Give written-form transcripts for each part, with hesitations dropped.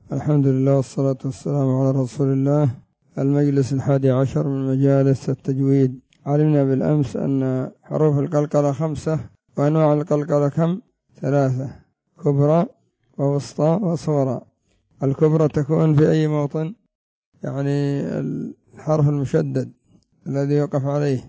الحمد لله والصلاة والسلام على رسول الله. المجلس 11 من مجالس التجويد. علمنا بالأمس أن حروف القلقلة 5 وأنواع القلقلة كم؟ 3: كبرى ووسطى وصغرى. الكبرى تكون في أي موطن؟ يعني الحرف المشدد الذي يوقف عليه.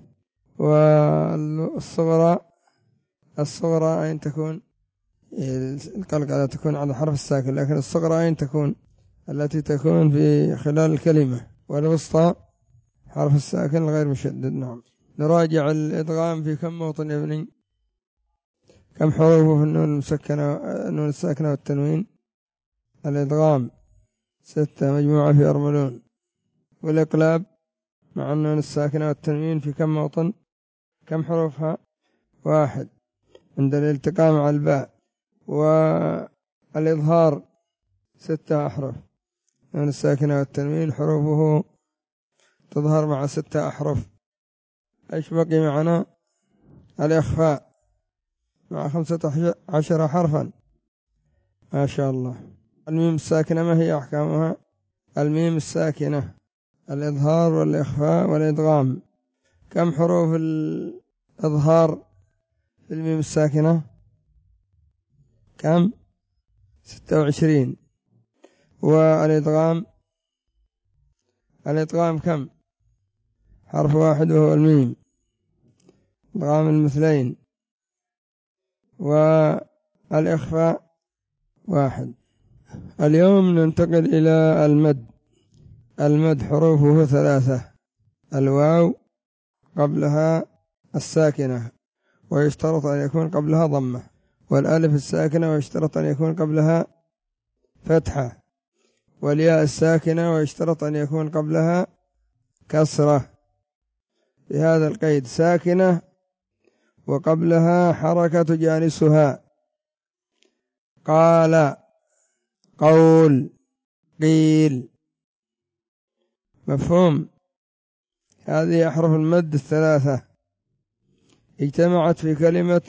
والصغرى أين تكون؟ القلقلة تكون على حرف الساكن، لكن الصغرى أين تكون؟ التي تكون في خلال الكلمة. والوسطى حرف الساكن الغير مشدد. نعم. نراجع الإدغام في كم موطن يا ابني؟ كم حروفه في النون المسكنة، النون الساكنة والتنوين؟ الإدغام 6 مجموعة في أرملون. والإقلاب مع النون الساكنة والتنوين في كم موطن؟ كم حروفها؟ 1 عند الالتقاء مع الباء. والإظهار 6 أحرف، النون الساكنة والتنوين حروفه تظهر مع 6 أحرف. إيش بقي معنا؟ الإخفاء مع 15 حرفا. ما شاء الله. الميم الساكنة ما هي أحكامها؟ الميم الساكنة الإظهار والإخفاء والإدغام. كم حروف الإظهار في الميم الساكنة؟ كم؟ 26. والإدغام كم؟ حرف واحد وهو الميم، إدغام المثلين. والإخفاء 1. اليوم ننتقل إلى المد حروفه 3: الواو قبلها الساكنة ويشترط أن يكون قبلها ضمة، والألف الساكنة ويشترط أن يكون قبلها فتحة، والياء الساكنة ويشترط أن يكون قبلها كسرة. بهذا القيد: ساكنة وقبلها حركة تجانسها. قال، قول، قيل. مفهوم؟ هذه أحرف المد 3 اجتمعت في كلمة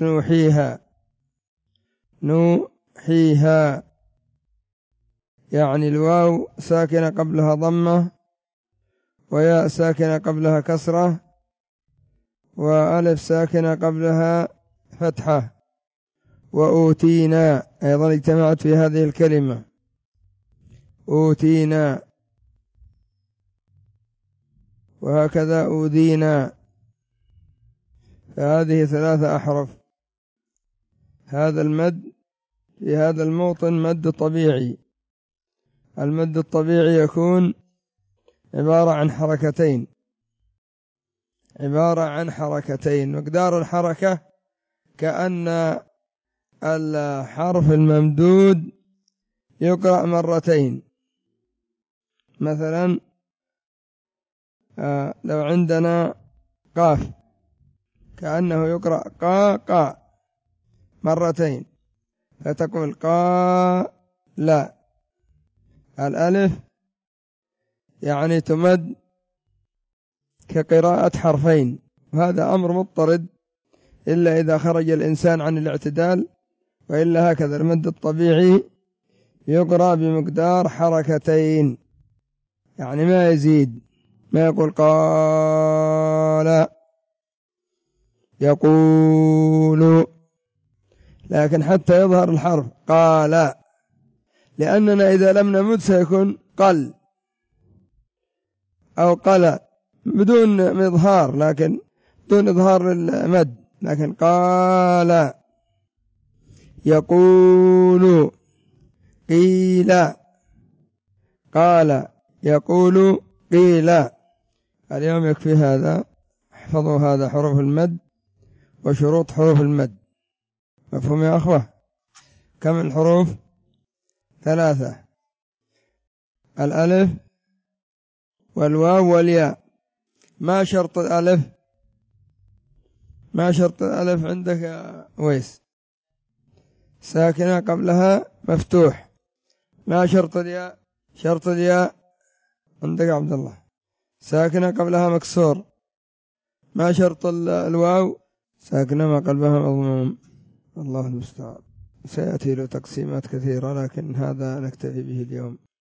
نوحيها. يعني الواو ساكنة قبلها ضمة، وياء ساكنة قبلها كسرة، وألف ساكنة قبلها فتحة. وأوتينا أيضا اجتمعت في هذه الكلمة، أوتينا، وهكذا أوذينا. فهذه 3 أحرف. هذا المد في هذا الموطن مد طبيعي. المد الطبيعي يكون عبارة عن حركتين. مقدار الحركة كأن الحرف الممدود يقرأ مرتين. مثلا لو عندنا قاف كأنه يقرأ قا مرتين، فتقول قا لا. الألف يعني تمد كقراءة حرفين، وهذا أمر مضطرد إلا إذا خرج الإنسان عن الاعتدال، وإلا هكذا المد الطبيعي يقرأ بمقدار حركتين، يعني ما يزيد، ما يقول قال، يقول. لكن حتى يظهر الحرف قال، لأننا إذا لم نمد سيكون قل أو قل بدون إظهار، لكن بدون إظهار المد. لكن قال، يقول، قيل، قال، يقول، قيل. اليوم يكفي هذا. احفظوا هذا حروف المد وشروط حروف المد. مفهوم يا أخوة؟ كم الحروف؟ 3: الألف والواو والياء. ما شرط الألف؟ ما شرط الألف عندك يا ويس؟ ساكنة قبلها مفتوح. ما شرط الياء؟ شرط الياء عندك يا عبد الله ساكنة قبلها مكسور. ما شرط الواو؟ ساكنة ما قبلها مضموم. الله المستعان. سيأتي له تقسيمات كثيرة، لكن هذا نكتفي به اليوم.